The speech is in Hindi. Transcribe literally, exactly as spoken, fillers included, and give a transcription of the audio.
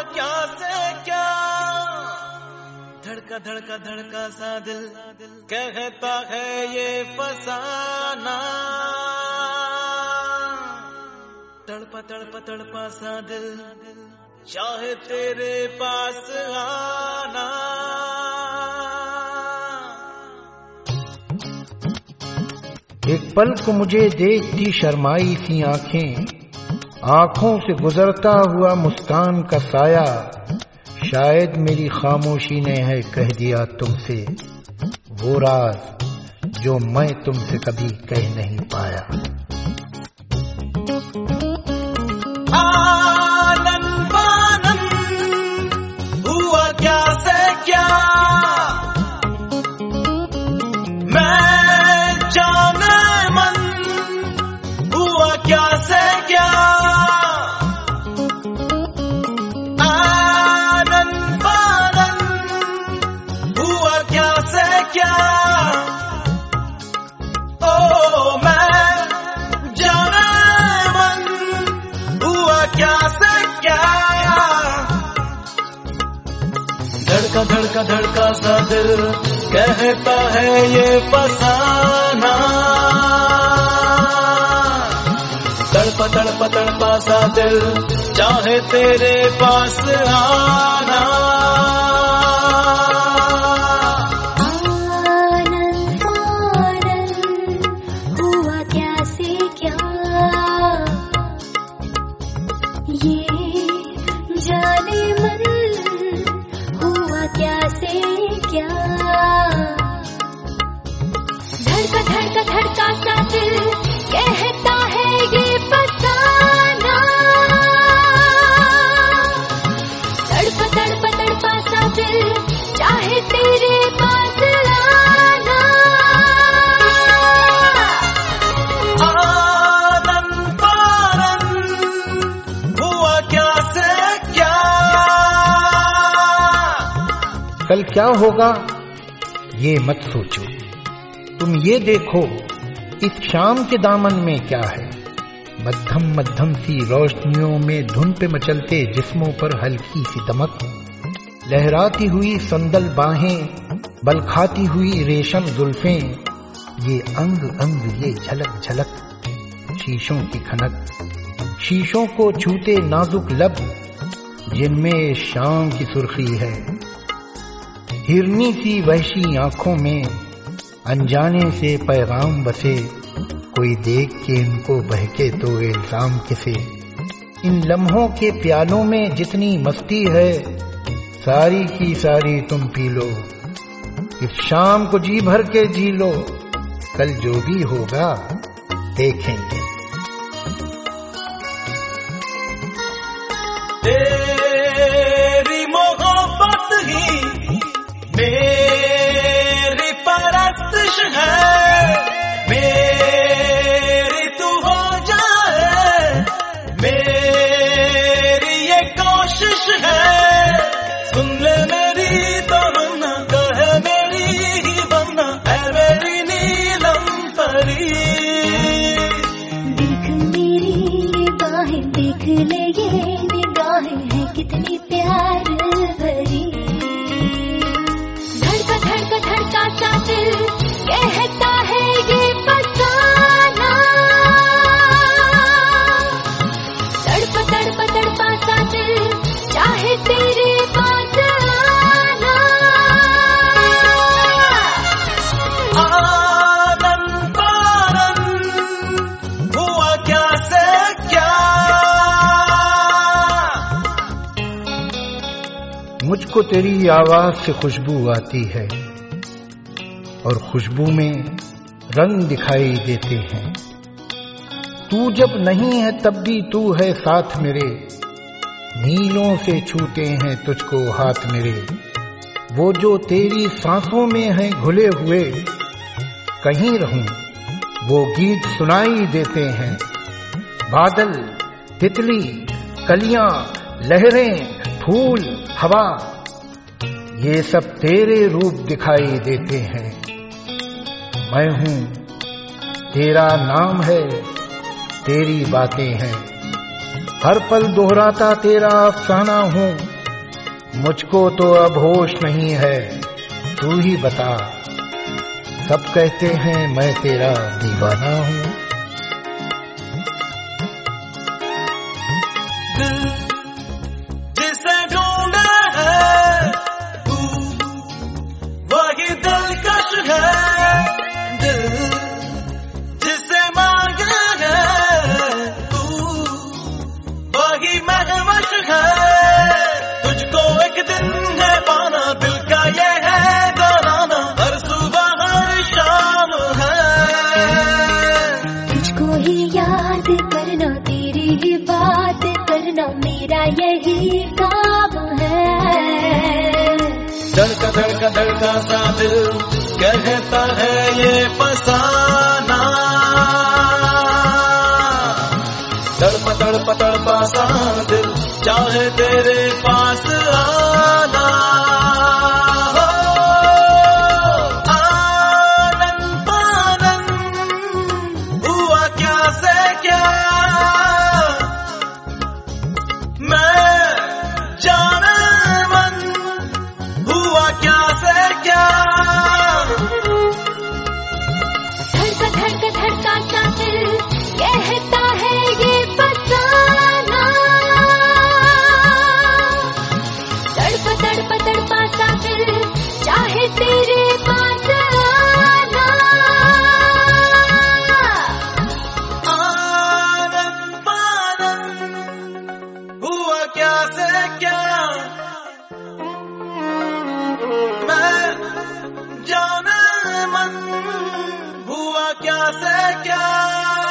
क्या से क्या, धड़का धड़का धड़का सा दिल कहता है ये फसाना, तड़पा तड़पा तड़पा सा दिल चाहे तेरे पास आना। एक पल को मुझे देखती शर्माई सी आंखें, आंखों से गुजरता हुआ मुस्कान का साया, शायद मेरी खामोशी ने है कह दिया तुमसे वो राज जो मैं तुमसे कभी कह नहीं पाया। आनन बानन हुआ क्या से क्या, मैं जाने मन हुआ क्या से क्या, आनन बानन हुआ क्या से क्या, ओ मैं जाने मन हुआ क्या से क्या, धड़का धड़का धड़का सा दिल कहता है ये फसाना, तड़पा तड़पा तड़पा सा दिल चाहे तेरे पास आना। आनंद आनंद हुआ क्या से क्या, ये जाने मन हुआ क्या से क्या, धड़का धड़का धड़का सा दिल कहता है ये फसाना, तड़पा तड़पा तड़पा सा दिल चाहे तेरे पास आना। आनन बानन हुआ क्या से क्या, कल क्या होगा ये मत सोचो, तुम ये देखो इस शाम के दामन में क्या है, मध्यम मध्यम सी रोशनियों में धुन पे मचलते जिस्मों पर हल्की सी दमक, लहराती हुई संदल बाहें, बल खाती हुई रेशम जुल्फें, ये अंग अंग ये झलक झलक, शीशों की खनक, शीशों को छूते नाजुक लब जिनमें शाम की सुर्खी है, हिरनी सी वहशी आंखों में अनजाने से पैगाम बसे, कोई देख के इनको बहके तो इल्जाम किसे, इन लम्हों के प्यालों में जितनी मस्ती है सारी की सारी तुम पी लो, इस शाम को जी भर के जी लो, कल जो भी होगा देखेंगे। तेरी मोहब्बत ही मेरी परस्तिश है, मेरी तू हो जाए मेरी ये कोशिश है, सुन ले मेरी तमन्ना कहे मेरी ही बनना है मेरी नीलम परी, देख मेरी निगाहें देख ले ये निगाहें हैं कितनी प्यार भरी, धड़का धड़का धड़का सा दिल कहता है ये फसाना, तड़पा तड़पा तड़पा सा दिल चाहे तेरे पास आना। आनन बानन हुआ क्या से क्या, मुझको तेरी आवाज से खुशबू आती है और खुशबू में रंग दिखाई देते हैं, तू जब नहीं है तब भी तू है साथ मेरे, नीलों से छूते हैं तुझको हाथ मेरे, वो जो तेरी सांसों में है घुले हुए, कहीं रहूं वो गीत सुनाई देते हैं, बादल तितली कलियां लहरें फूल हवा, ये सब तेरे रूप दिखाई देते हैं, मैं हूं तेरा नाम है तेरी बातें हैं, हर पल दोहराता तेरा अफसाना हूं, मुझको तो अब होश नहीं है, तू ही बता। सब कहते हैं मैं तेरा दीवाना हूँ। दिल जिसे ढूंढा है तू, वही दिलकश है। दिल जिसे मांगा है तू, वही महवश है। तुझको एक दिन है पाना, दिल का ये है दौराना, हर सुबह हर शाम है। तुझको ही याद करना, तेरी ही बात करना, मेरा यही काम है। धड़का धड़का धड़का सा दिल कहता है ये फसाना, तड़पा तड़पा तड़पा सा दिल चाहे तेरे पास आना। हो, आनंद पानंद हुआ क्या से क्या, मैं जाने मन हुआ क्या से क्या। धड़का धड़का धड़का सा दिल कहता है ये फसाना, तड़पा तड़पा तड़पा सा दिल चाहे तेरे पास आना। आनंद पानंद हुआ क्या से क्या, मैं जाने मन हुआ क्या से क्या।